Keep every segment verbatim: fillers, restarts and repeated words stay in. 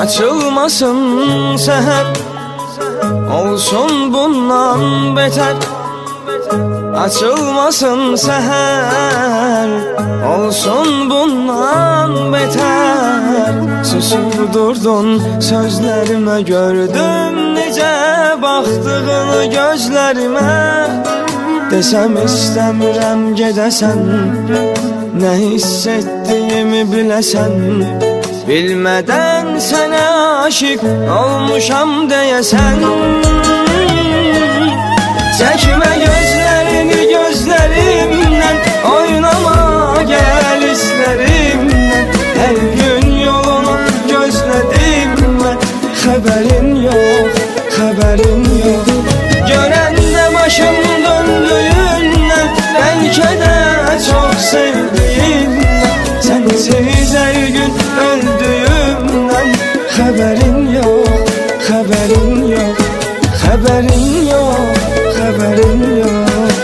açılmasın seher, olsun bundan beter. Açılmasın seher, olsun bundan beter. Susurdurdun sözlerime, gördüm nece baktığını gözlerime. Desem istəmirəm gedəsən, ne hissettiğimi bilesen. Bilmeden sana aşık olmuşam deyesen. Çekme gözlerini gözlerimden, oynama gel hislerimden. Her gün yolunu gözledim ben, haberin yok, haberin yok. Gören de başım döndüğünden, belki de çok sevdiğimden. Sensiz her gün öldüğümden, haberin yok, haberin yok, haberin yok, haberin yok.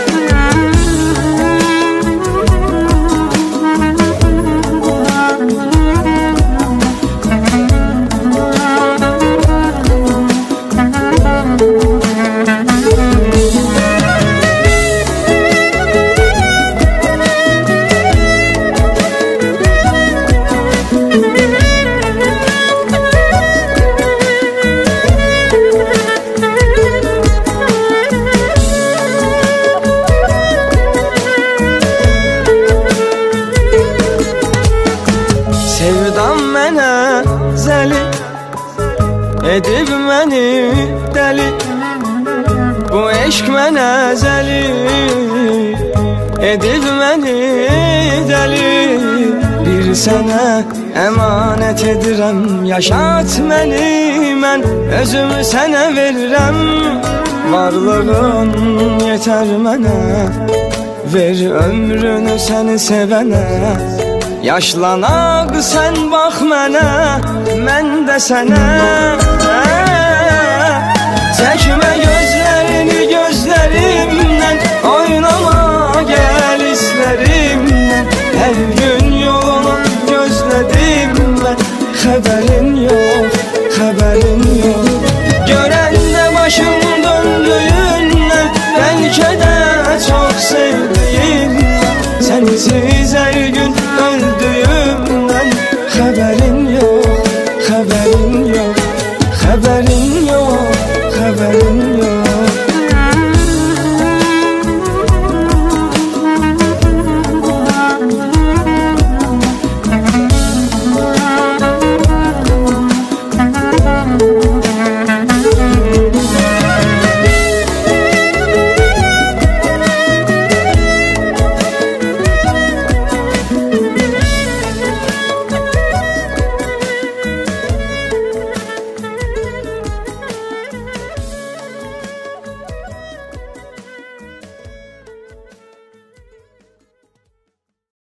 Sevdam mənə zəli edib məni dəli. Bu eşq mənə zəli edib məni dəli. Bir sənə əmanət edirəm, yaşat məni, mən özümü sənə verirəm. Varlığın yetər mənə, ver ömrünü səni sevənə. Yaşlanak sen bak mənə, mən də sənə. Çəkmə gözlərini gözlərimdən, oynama gel hislerimdən. Her gün yolunu gözledim ben, haberin yok, haberin yok. Gören de başım döndüğünden, belki de çok sevdiğimden. Sensiz her gün öldüğümden, haberin yok, haberin yok, haberin yok, haberin yok.